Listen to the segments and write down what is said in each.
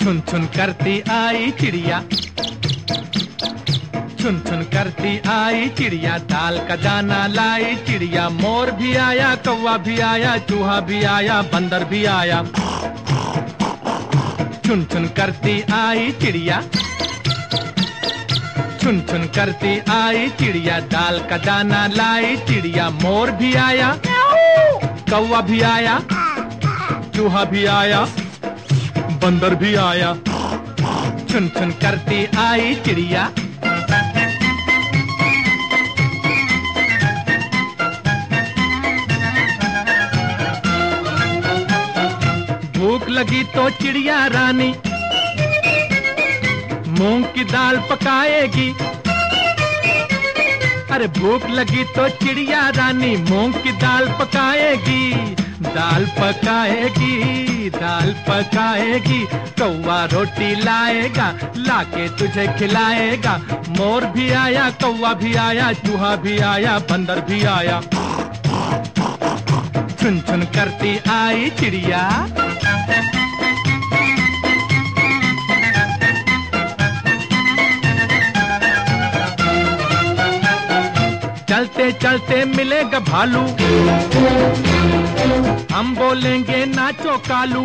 छुन छुन करती आई चिड़िया, छुन छुन करती आई चिड़िया, दाल का दाना लाई चिड़िया। मोर भी आया, कौवा भी आया, चूहा भी आया, बंदर भी आया। छुन छुन करती आई चिड़िया, छुन छुन करती आई चिड़िया, दाल का दाना लाई चिड़िया। मोर भी आया, कौवा भी आया, चूहा भी आया, बंदर भी आया। छुन छुन करती आई चिड़िया। भूख लगी तो चिड़िया रानी मूंग की दाल पकाएगी। अरे भूख लगी तो चिड़िया रानी मूंग की दाल पकाएगी। दाल पकाएगी, दाल पकाएगी। कौवा रोटी लाएगा, लाके तुझे खिलाएगा। मोर भी आया, कौवा भी आया, चूहा भी आया, बंदर भी आया। छुन छुन करती आई चिड़िया। चलते चलते मिलेगा भालू, हम बोलेंगे नाचो कालू।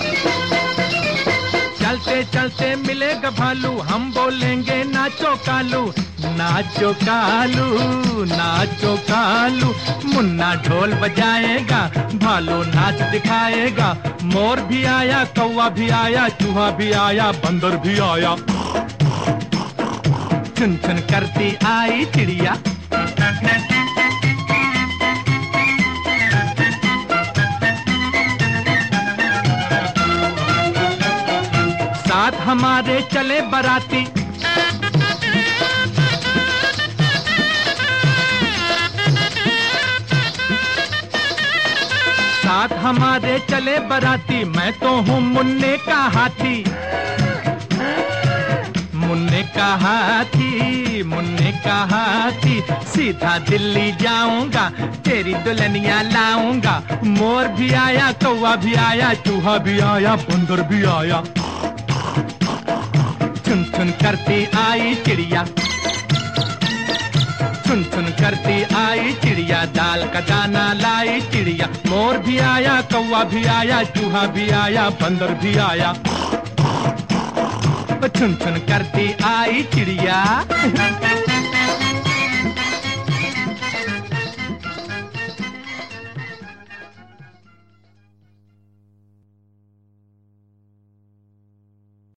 चलते चलते मिलेगा भालू, हम बोलेंगे नाचो कालू। नाचो कालू, नाचो कालू। मुन्ना ढोल बजाएगा, भालू नाच दिखाएगा। मोर भी आया, कौवा भी आया, चूहा भी आया, बंदर भी आया। छुन छुन करती आई चिड़िया। साथ हमारे चले बराती, साथ हमारे चले बराती। मैं तो हूँ मुन्ने का हाथी, मुन्ने का हाथी, मुन्ने का हाथी। सीधा दिल्ली जाऊंगा, तेरी दुल्हनिया लाऊंगा। मोर भी आया, कौवा भी आया, चूहा भी आया, बंदर भी आया। छुन छुन करती आई चिड़िया, छुन छुन करती आई चिड़िया, दाल का दाना लाई चिड़िया। मोर भी आया, कौवा भी आया, चूहा भी आया, बंदर भी आया। छुन छुन करती आई चिड़िया।